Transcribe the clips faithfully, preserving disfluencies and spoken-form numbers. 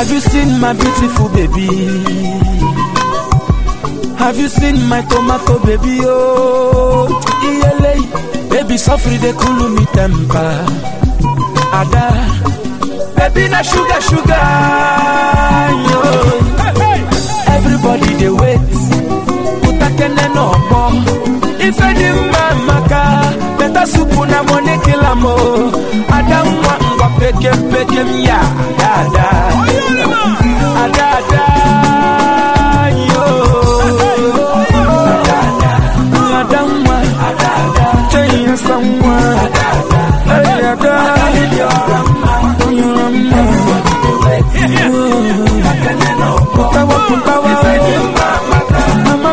Have you seen my beautiful baby? Have you seen my tomato baby? Oh, iyele, baby suffer de cool me temper. Ada, baby na sugar sugar. Yo. Everybody they wait. Utakene no more. If any maka, better soup na money kill amo. Ada mwa ngwa pekem pekem ya. Ada, ada, ada. Yo. Ada, ada. Ada mwa. Ada, ada. Change someone. Ada, ada. Ada, ada. Putawa, putawa. Mama,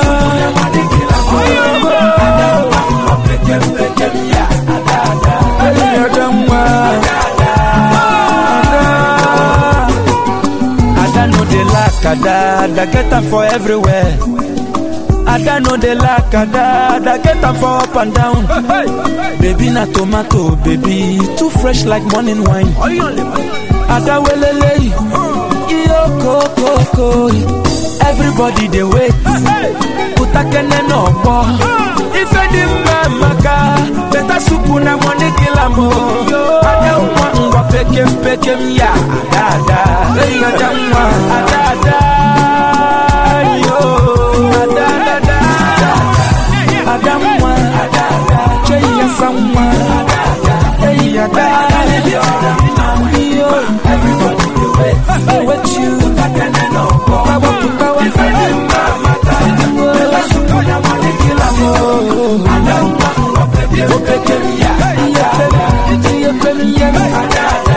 Ada, da get them for everywhere. Ada know they like Ada, da get them for up and down. Hey, hey. Baby na tomato, baby too fresh like morning wine. Ada welele, iyo koko koko. Everybody they wait. Utakene no bo. If any maka, better soup na money kilamo. Ada umwa ngwa pekem pekem ya. Ada, ada, ada, ada, ada, yo. Ada, ada, ada, ada, mwa. Ada, ada, cheya samwa. Ada, ada, hey, ada, ada, yo. Everybody do it, with you. Utakene no bo. Putawa, putawa, if any maka, better soup na money kilamo. Ada umwa ngwa pekem pekem ya. Ada, ada, pekem ya. Ada, ada.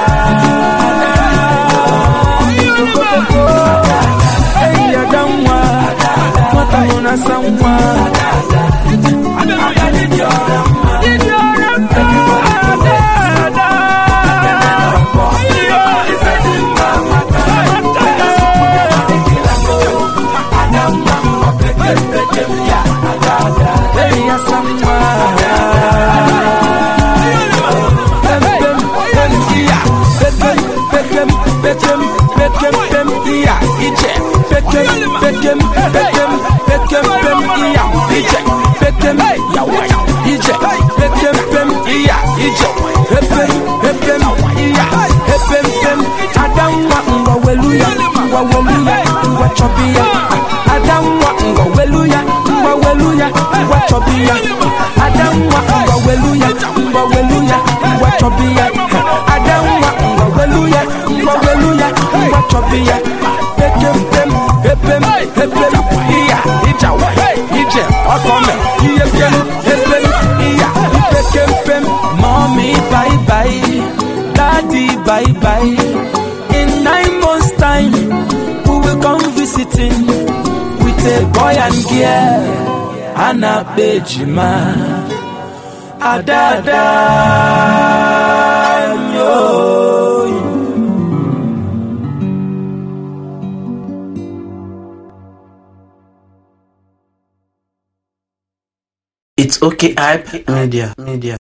Hey, Adamwa, Mata Mona Samwa, I need your Bekem, bekem, bekem, bem, iya, ije, bekem, yawa, ije, bekem, bem, iya, ije, hepem, hepem, iya, hepem, bem, adamwa, ngwa weluya, ngwa weluya, ngwa chobia, adamwa, ngwa weluya, ngwa weluya, ngwa chobia, adamwa, ngwa weluya, ngwa weluya, ngwa chobia, adamwa, ngwa weluya, ngwa weluya, ngwa chobia, bekem, bem, hepem, hepem, iya, ijawa, ije, okome, iyepem, hepem, iya, ipekem, pem, mommy, bye bye, daddy, bye bye. In nine months' time, we will come visiting with a boy and girl, Anna Bejima, Adada, yo. It's okay, hype media, media.